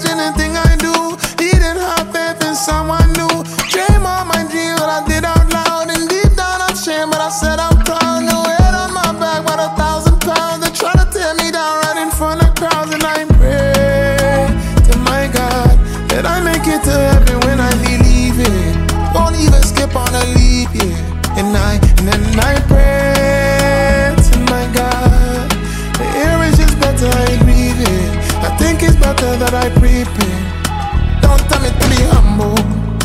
imagine the thing I do. Didn't have faith in someone new. Dream all my dreams, but I did out loud. And deep down I'm ashamed, but I said I'm proud. No head on my back, but 1,000 pounds. They try to tear me down right in front of crowds. And I pray to my God that I make it to heaven when I leave it. Won't even skip on a leap, yeah. And then I pray to my God. The air is just better, I breathe it. I think it's better that I prepare. Don't tell me to be humble.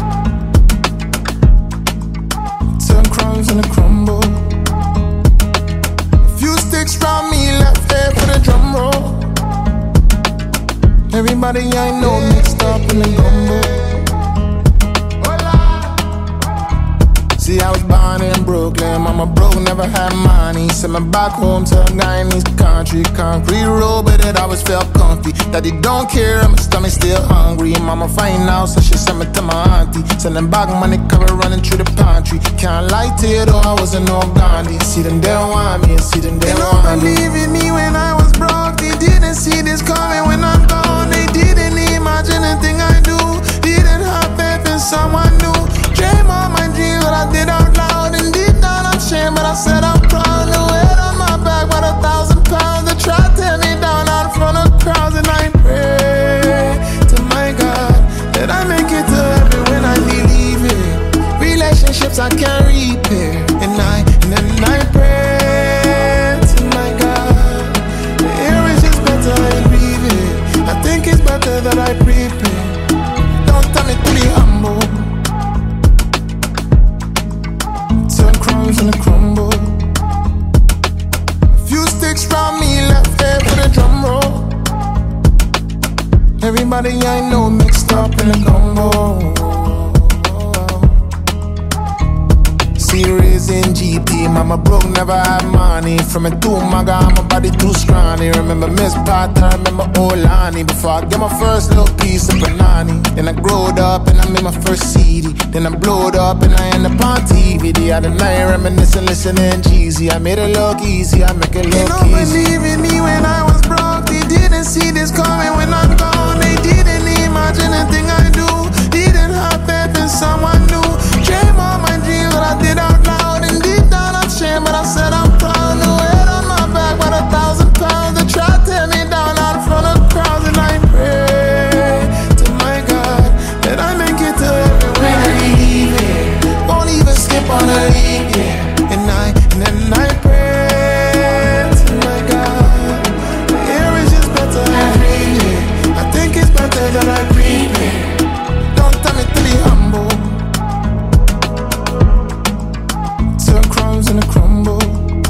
Turn crumbs in a crumble. A few sticks round me, left hand for the drum roll. Everybody I know mixed up in the gumbo. See, I was born in Brooklyn, mama broke, never had money. Sent me back home to a guy in this country. Concrete road, but it always felt comfy. Daddy don't care, my stomach still hungry. Mama find out, so she sent me to my auntie. Sending back money, cover running through the pantry. Can't lie to you though, I wasn't no Gandhi. See them, they don't want me, see them, they don't want me. They don't believe in me when I was broke. They didn't see this coming when I'm gone. They didn't imagine the thing I do. Didn't have faith in someone new. Dream all my dreams, but I did out loud. And deep down I'm ashamed, but I said I'm proud. No head on my back, but 1,000 pounds. They try to tear me down out in front of crowds. And I pray to my God that I make it to heaven when I leave it. Relationships I can't repair. And then I pray to my God. The air is just better, I breathe it. I think it's better that I prepare. Don't tell me to be humble. Turn crumbs in a crumble. A few sticks round me, left hand for the drum roll. Everybody I know mixed up in a gumbo. See, raising GP, mama broke, never had money. From a two maga, my body too scrawny. Remember Miss Pata, remember Olani. Before I get my first little piece of banana. Then I growed up and I made my first CD. Then I blowed up and I end up on TV. The other night reminiscing, listening Jeezy. I made it look easy, I make it look easy. They don't believe in me when I was broke. They didn't see this coming when I'm gone. They didn't imagine the thing I do. Didn't have faith in someone new. Dream all my dreams, but I did out loud. And deep down I'm ashamed, but I said I'm proud. No head on my back, but 1,000 pounds. They try to tear me down out in front of crowds. And I pray to my God that I make it to heaven when I leave it. Won't even skip on a leap, yeah. And then I pray to my God. The air is just better, I breathe it. I think it's better that I breathe it. Don't tell me to be humble. Turn crumbs in a crumble.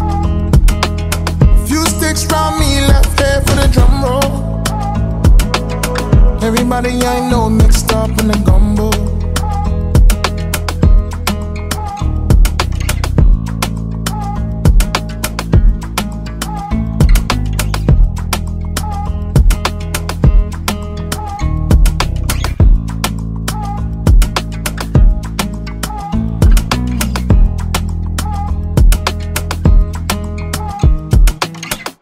Few sticks round me, left hand for the drum roll. Everybody I know mixed up in the gumbo.